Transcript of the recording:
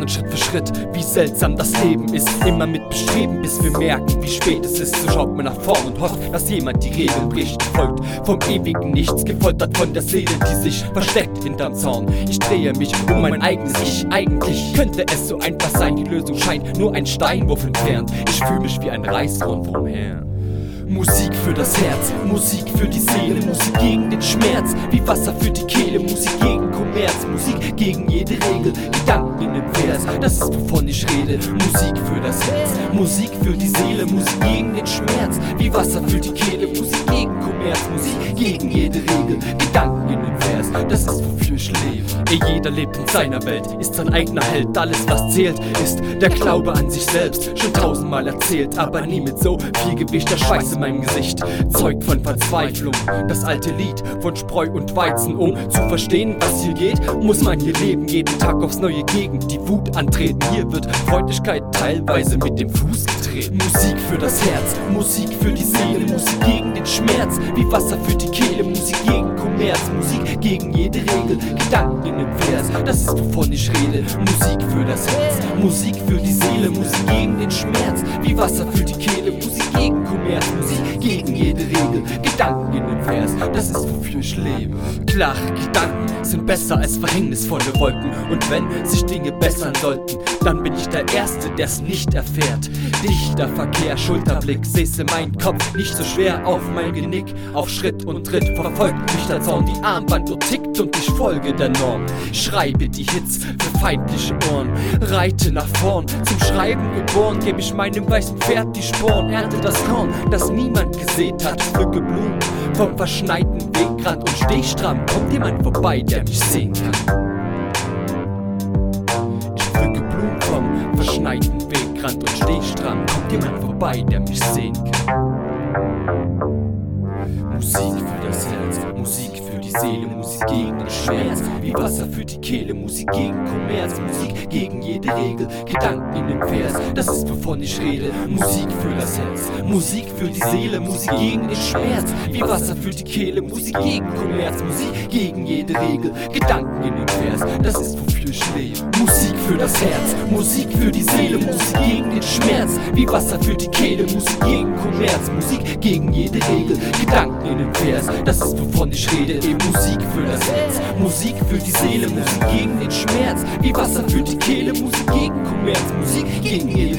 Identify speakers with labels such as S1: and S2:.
S1: und Schritt für Schritt, wie seltsam das Leben ist. Immer mit Bestreben, bis wir merken, wie spät es ist. So schaut man nach vorn und hofft, dass jemand die Regeln bricht. Folgt vom ewigen Nichts, gefoltert von der Seele, die sich versteckt hinterm Zaun. Ich drehe mich um mein eigenes Ich. Eigentlich könnte es so einfach sein, die Lösung scheint nur ein Steinwurf entfernt. Ich fühle mich wie ein Reißhorn vom Herrn. Musik für das Herz, Musik für die Seele, Musik gegen den Schmerz, wie Wasser für die Kehle, Musik gegen Kommerz, Musik gegen jede Regel, Gedanken in dem Vers, das ist wovon ich rede. Musik für das Herz, Musik für die Seele, Musik gegen den Schmerz, wie Wasser für die Kehle, Musik gegen Kommerz, Musik gegen jede Regel, Gedanken in dem Vers, das ist wofür ich lebe. Jeder lebt in seiner Welt, ist sein eigener Held, alles was zählt, ist der Glaube an sich selbst, schon tausendmal erzählt, aber nie mit so viel Gewicht, der Schweiß in meinem Gesicht zeugt von Verzweiflung. Das alte Lied von Spreu und Weizen, um zu verstehen, was hier geht, muss man hier leben, jeden Tag aufs Neue gegen die Wut antreten. Hier wird Freundlichkeit teilweise mit dem Fuß getreten. Musik für das Herz, Musik für die Seele, Musik gegen den Schmerz, wie Wasser für die Kehle, Musik gegen Kommerz, Musik gegen jede Regel, Gedanken in dem Vers, das ist wovon ich rede. Musik für das Herz, Musik für die Seele, Musik gegen den Schmerz, wie Wasser für die Kehle, Musik gegen Kommerz, Musik gegen jede Regel, Gedanken in dem Vers, das ist wofür ich lebe. Klare Gedanken sind besser als verhängnisvolle Wolken, und wenn sich Dinge bessern sollten, dann bin ich der Erste, der's nicht erfährt. Dichter Verkehr, Schulterblick, säße mein Kopf nicht so schwer auf mein Genick. Auf Schritt und Tritt verfolgt mich der Zaun, die Armbanduhr tickt und ich folge der Norm. Schreibe die Hits für feindliche Ohren, reite nach vorn, zum Schreiben geboren, gebe ich meinem weißen Pferd die Sporen, ernte das Korn, das niemand gesät hat, pflücke Blumen vom verschneiten Wegrand und steh stramm, kommt jemand vorbei, der mich sehen kann. Ich pflücke Blumen vom verschneiten Wegrand und steh stramm, kommt jemand vorbei, der mich sehen kann. Musik für das Herz, Musik für die Seele, Musik gegen den Schmerz, wie Wasser für die Kehle, Musik gegen Kommerz, Musik gegen jede Regel, Gedanken in dem Vers, das ist wovon ich rede. Musik für das Herz, Musik für die Seele, Musik gegen den Schmerz, wie Wasser für die Kehle, Musik gegen Kommerz, Musik gegen jede Regel, Gedanken in dem Vers, das ist wofür ich lebe. Musik für das Herz, Musik für die Seele, Musik gegen den Schmerz, wie Wasser für die Kehle, Musik gegen Kommerz, Musik gegen jede Regel, Gedanken in dem Vers, das ist wovon ich rede. Musik für das Herz, Musik für die Seele, Musik gegen den Schmerz, wie Wasser für die Kehle, Musik gegen Kommerz, Musik gegen jede